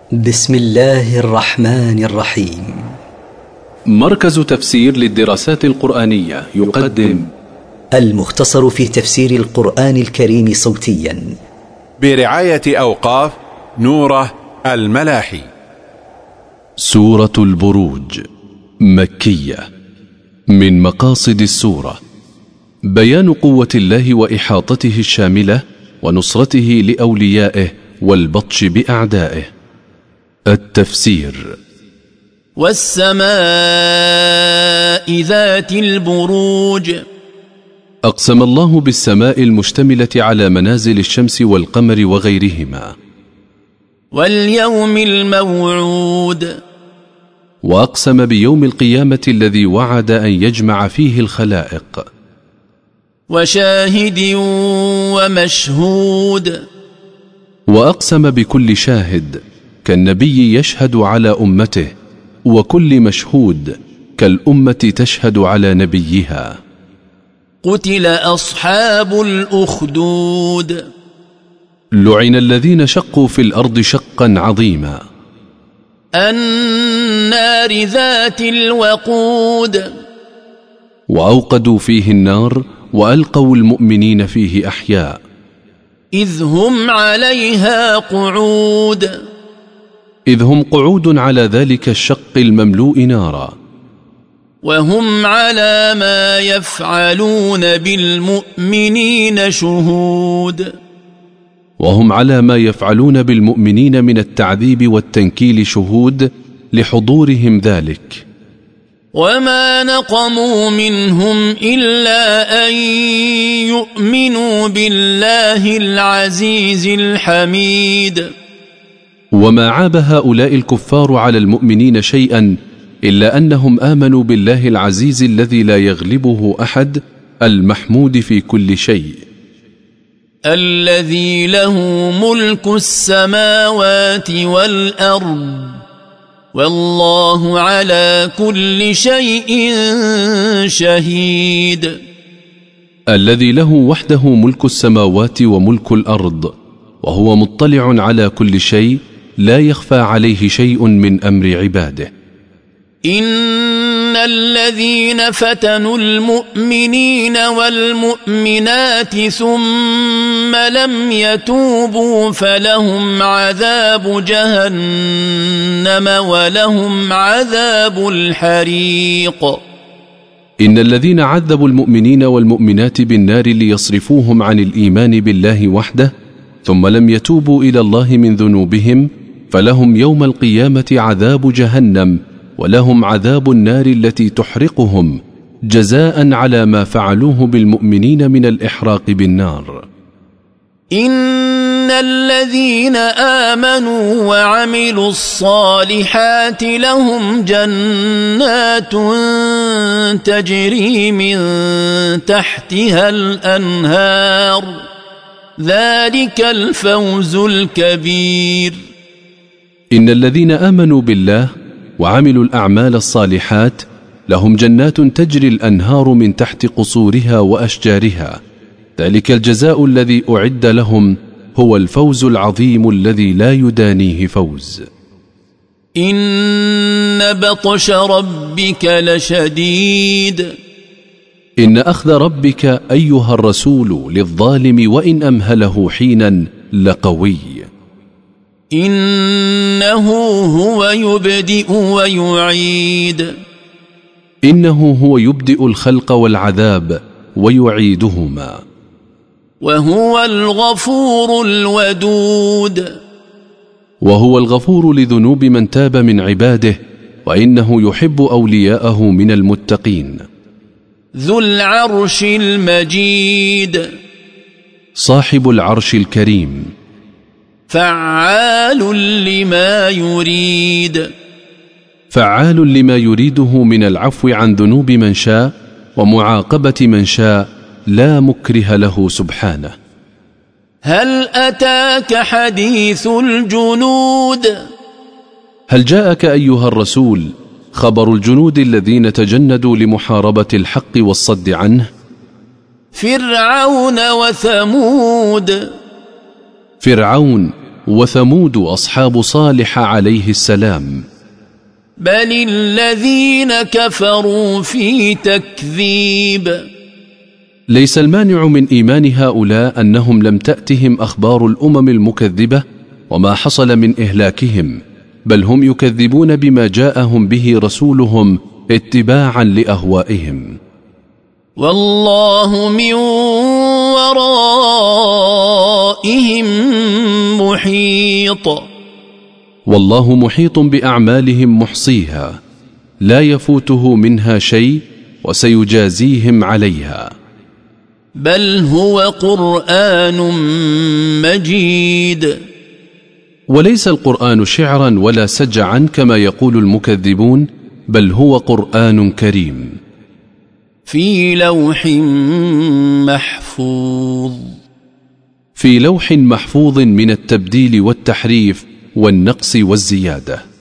بسم الله الرحمن الرحيم. مركز تفسير للدراسات القرآنية يقدم المختصر في تفسير القرآن الكريم صوتيا برعاية أوقاف نوره الملاحي. سورة البروج مكية. من مقاصد السورة بيان قوة الله وإحاطته الشاملة ونصرته لأوليائه والبطش بأعدائه. التفسير: والسماء ذات البروج. أقسم الله بالسماء المشتملة على منازل الشمس والقمر وغيرهما. واليوم الموعود. وأقسم بيوم القيامة الذي وعد أن يجمع فيه الخلائق. وشاهد ومشهود. وأقسم بكل شاهد كالنبي يشهد على أمته، وكل مشهود كالأمة تشهد على نبيها. قتل أصحاب الأخدود. لعن الذين شقوا في الأرض شقا عظيما. النار ذات الوقود. وأوقدوا فيه النار وألقوا المؤمنين فيه أحياء. إذ هم عليها قعود. إذ هم قعود على ذلك الشق المملوء نارا. وهم على ما يفعلون بالمؤمنين شهود. وهم على ما يفعلون بالمؤمنين من التعذيب والتنكيل شهود لحضورهم ذلك. وما نقموا منهم إلا أن يؤمنوا بالله العزيز الحميد. وما عاب هؤلاء الكفار على المؤمنين شيئا إلا أنهم آمنوا بالله العزيز الذي لا يغلبه أحد، المحمود في كل شيء. الذي له ملك السماوات والأرض والله على كل شيء شهيد. الذي له وحده ملك السماوات وملك الأرض، وهو مطلع على كل شيء، لا يخفى عليه شيء من أمر عباده. إن الذين فتنوا المؤمنين والمؤمنات ثم لم يتوبوا فلهم عذاب جهنم ولهم عذاب الحريق. إن الذين عذبوا المؤمنين والمؤمنات بالنار ليصرفوهم عن الإيمان بالله وحده ثم لم يتوبوا إلى الله من ذنوبهم فلهم يوم القيامة عذاب جهنم ولهم عذاب النار التي تحرقهم جزاء على ما فعلوه بالمؤمنين من الإحراق بالنار. إن الذين آمنوا وعملوا الصالحات لهم جنات تجري من تحتها الأنهار ذلك الفوز الكبير. إن الذين آمنوا بالله وعملوا الأعمال الصالحات لهم جنات تجري الأنهار من تحت قصورها وأشجارها، ذلك الجزاء الذي أعد لهم هو الفوز العظيم الذي لا يدانيه فوز. إن بطش ربك لشديد. إن أخذ ربك أيها الرسول للظالم وإن أمهله حينا لقوي. إنه هو يبدئ ويعيد. إنه هو يبدئ الخلق والعذاب ويعيدهما. وهو الغفور الودود. وهو الغفور لذنوب من تاب من عباده، وإنه يحب أولياءه من المتقين. ذو العرش المجيد. صاحب العرش الكريم. فعال لما يريد. فعال لما يريده من العفو عن ذنوب من شاء ومعاقبة من شاء، لا مكره له سبحانه. هل أتاك حديث الجنود. هل جاءك أيها الرسول خبر الجنود الذين تجندوا لمحاربة الحق والصد عنه؟ فرعون وثمود. فرعون وثمود أصحاب صالح عليه السلام. بل الذين كفروا في تكذيب. ليس المانع من إيمان هؤلاء أنهم لم تأتهم أخبار الأمم المكذبة وما حصل من إهلاكهم، بل هم يكذبون بما جاءهم به رسولهم اتباعا لأهوائهم. والله من ورائهم محيط. والله محيط بأعمالهم محصيها، لا يفوته منها شيء، وسيجازيهم عليها. بل هو قرآن مجيد. وليس القرآن شعرا ولا سجعا كما يقول المكذبون، بل هو قرآن كريم في لوح محفوظ. في لوح محفوظ من التبديل والتحريف والنقص والزيادة.